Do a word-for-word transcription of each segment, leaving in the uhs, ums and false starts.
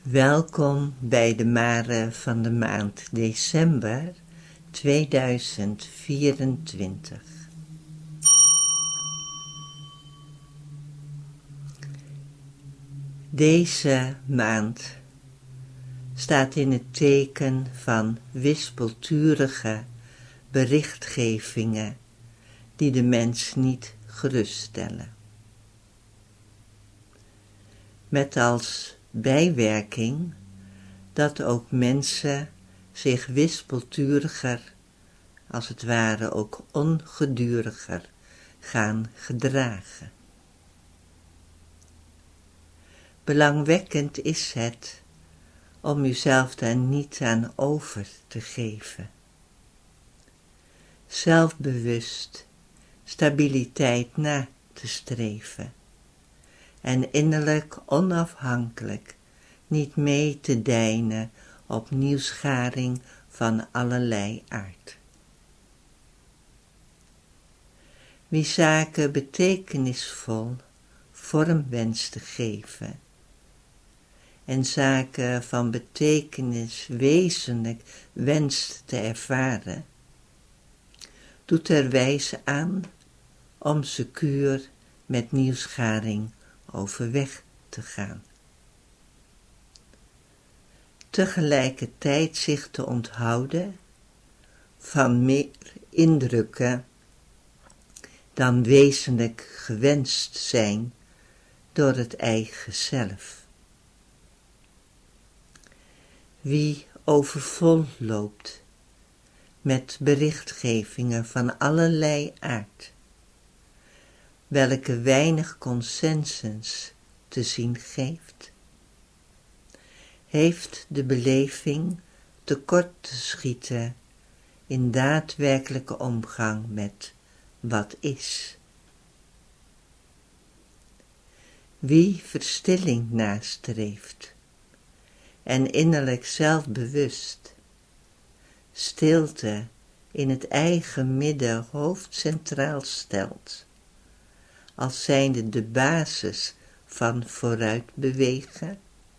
Welkom bij de Mare van de maand december tweeduizend vierentwintig. Deze maand staat in het teken van wispelturige berichtgevingen die de mens niet geruststellen. Met als bijwerking dat ook mensen zich wispelturiger, als het ware ook ongeduriger, gaan gedragen. Belangwekkend is het om uzelf daar niet aan over te geven. Zelfbewust stabiliteit na te streven en innerlijk onafhankelijk niet mee te deinen op nieuwsgaring van allerlei aard. Wie zaken betekenisvol vorm wenst te geven en zaken van betekenis wezenlijk wenst te ervaren, doet er wijs aan om secuur met nieuwsgaring overweg te gaan. Tegelijkertijd zich te onthouden van meer indrukken dan wezenlijk gewenst zijn door het eigen zelf. Wie overvol loopt met berichtgevingen van allerlei aard, welke weinig consensus te zien geeft, heeft de beleving tekort te schieten in daadwerkelijke omgang met wat is. Wie verstilling nastreeft en innerlijk zelfbewust stilte in het eigen midden hoofdcentraal stelt, als zijnde de basis van vooruitbewegen,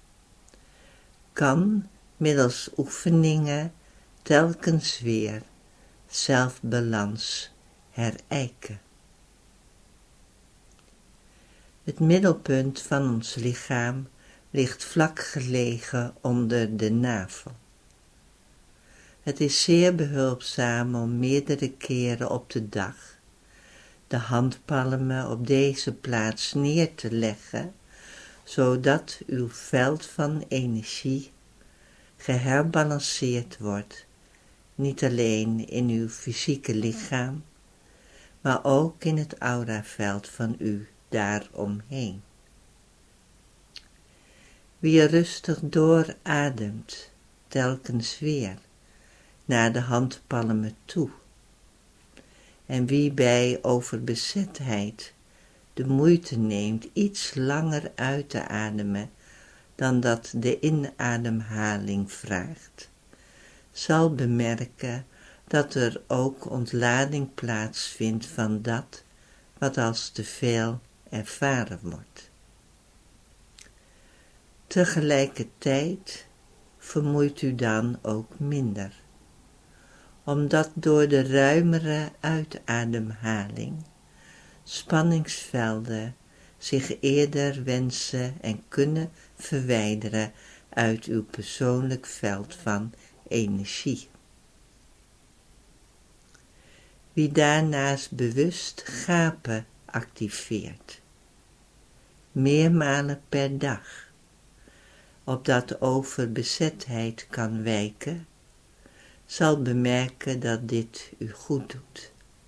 kan middels oefeningen telkens weer zelfbalans herijken. Het middelpunt van ons lichaam ligt vlak gelegen onder de navel. Het is zeer behulpzaam om meerdere keren op de dag de handpalmen op deze plaats neer te leggen, zodat uw veld van energie geherbalanceerd wordt, niet alleen in uw fysieke lichaam, maar ook in het auraveld van u daaromheen. Wie er rustig doorademt, telkens weer, naar de handpalmen toe, en wie bij overbezetheid de moeite neemt iets langer uit te ademen dan dat de inademhaling vraagt, zal bemerken dat er ook ontlading plaatsvindt van dat wat als te veel ervaren wordt. Tegelijkertijd vermoeit u dan ook minder, omdat door de ruimere uitademhaling spanningsvelden zich eerder wensen en kunnen verwijderen uit uw persoonlijk veld van energie. Wie daarnaast bewust gapen activeert, meermalen per dag, opdat overbezetheid kan wijken, zal bemerken dat dit u goed doet.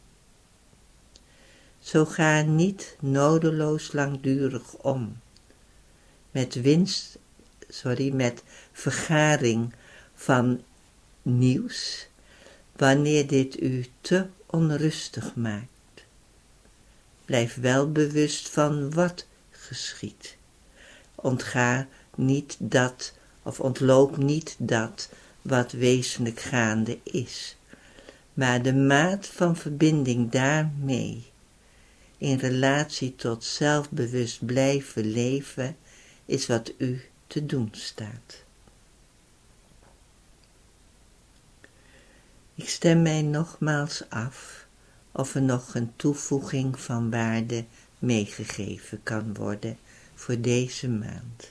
Zo ga niet nodeloos langdurig om met winst, sorry, met vergaring van nieuws, wanneer dit u te onrustig maakt. Blijf wel bewust van wat geschiedt. Ontga niet dat, of ontloop niet dat wat wezenlijk gaande is, maar de maat van verbinding daarmee, in relatie tot zelfbewust blijven leven, is wat u te doen staat. Ik stem mij nogmaals af of er nog een toevoeging van waarde meegegeven kan worden voor deze maand.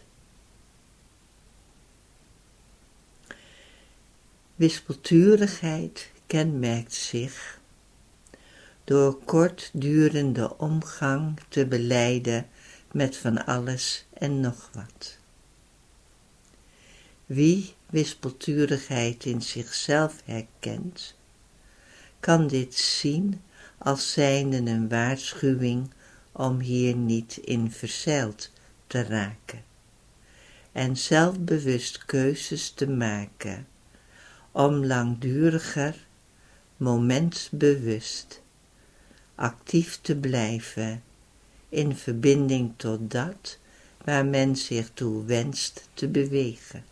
Wispelturigheid kenmerkt zich door kortdurende omgang te belijden met van alles en nog wat. Wie wispelturigheid in zichzelf herkent, kan dit zien als zijnde een waarschuwing om hier niet in verzeild te raken en zelfbewust keuzes te maken om langduriger, momentsbewust, actief te blijven in verbinding tot dat waar men zich toe wenst te bewegen.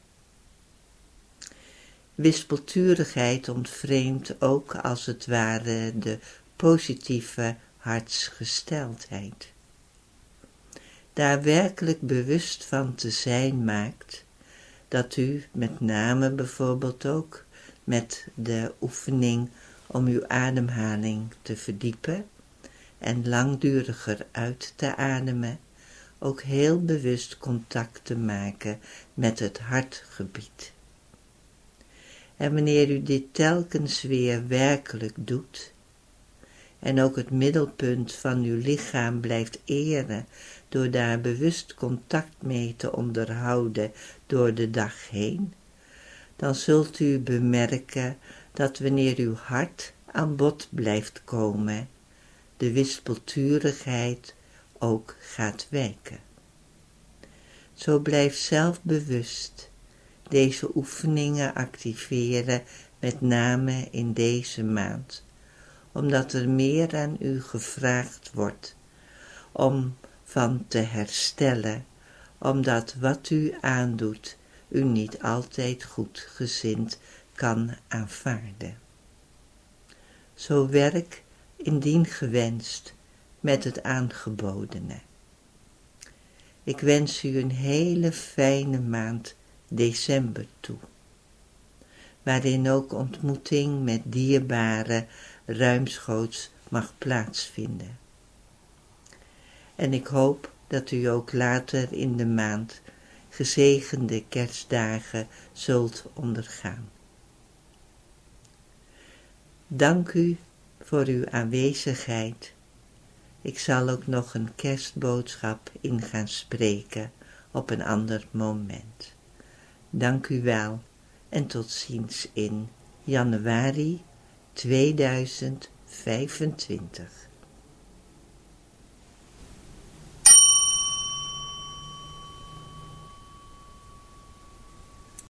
Wispelturigheid ontvreemdt ook als het ware de positieve hartsgesteldheid. Daar werkelijk bewust van te zijn maakt dat u met name bijvoorbeeld ook met de oefening om uw ademhaling te verdiepen en langduriger uit te ademen, ook heel bewust contact te maken met het hartgebied. En wanneer u dit telkens weer werkelijk doet, en ook het middelpunt van uw lichaam blijft eren door daar bewust contact mee te onderhouden door de dag heen, dan zult u bemerken dat wanneer uw hart aan bod blijft komen, de wispelturigheid ook gaat wijken. Zo blijf zelfbewust deze oefeningen activeren, met name in deze maand, omdat er meer aan u gevraagd wordt om van te herstellen, omdat wat u aandoet u niet altijd goedgezind kan aanvaarden. Zo werk indien gewenst met het aangebodene. Ik wens u een hele fijne maand december toe, waarin ook ontmoeting met dierbaren ruimschoots mag plaatsvinden. En ik hoop dat u ook later in de maand gezegende kerstdagen zult ondergaan. Dank u voor uw aanwezigheid. Ik zal ook nog een kerstboodschap in gaan spreken op een ander moment. Dank u wel en tot ziens in januari tweeduizend vijfentwintig.